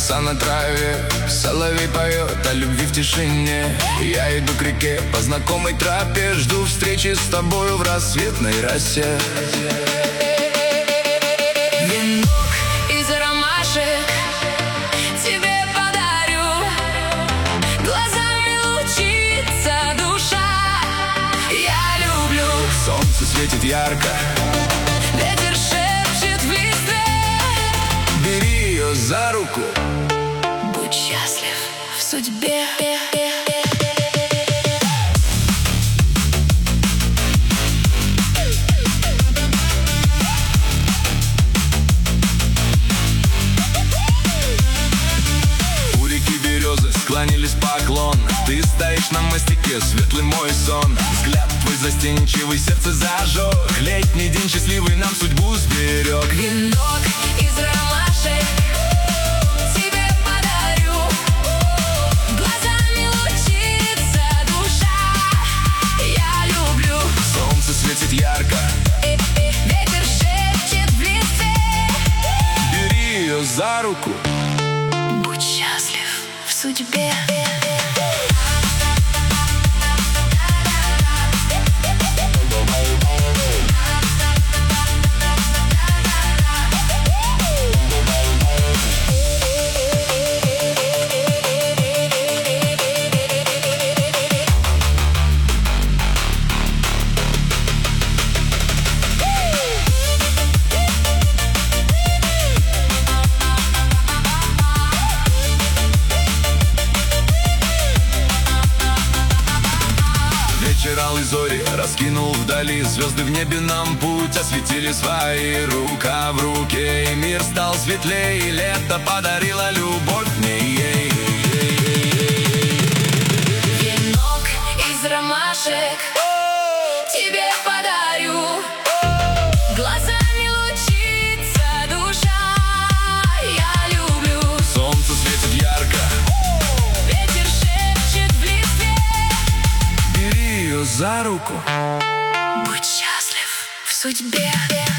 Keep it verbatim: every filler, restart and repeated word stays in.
роса на траве, соловей поет о любви в тишине. Я иду к реке по знакомой тропе, жду встречи с тобою в рассветной росе. Венок из ромашек тебе подарю, глазами лучится душа. Я люблю. Солнце светит ярко, Ветер шепчет в листве. бери ее за руку, Будь счастлив в судьбе. у реки березы склонились поклон. Ты стоишь на мостике, светлый мой сон. Взгляд твой застенчивый, сердце зажег. Летний день счастливый нам судьбу сберег. Венок из ромашек тебе подарю, глазами лучится душа. Я люблю. Солнце светит ярко, Ветер шепчет в листве. бери ее за руку, Будь счастлив в судьбе. Алые зори раскинул вдали, звезды в небе нам путь осветили свои. Рука в руке, и мир стал светлее, и лето подарило любовь мне ей. Венок из ромашек тебе подарю, глазами лучится душа. Я люблю. Солнце светит ярко, Ветер шепчет в листве. бери ее за руку, Будь счастлив в судьбе.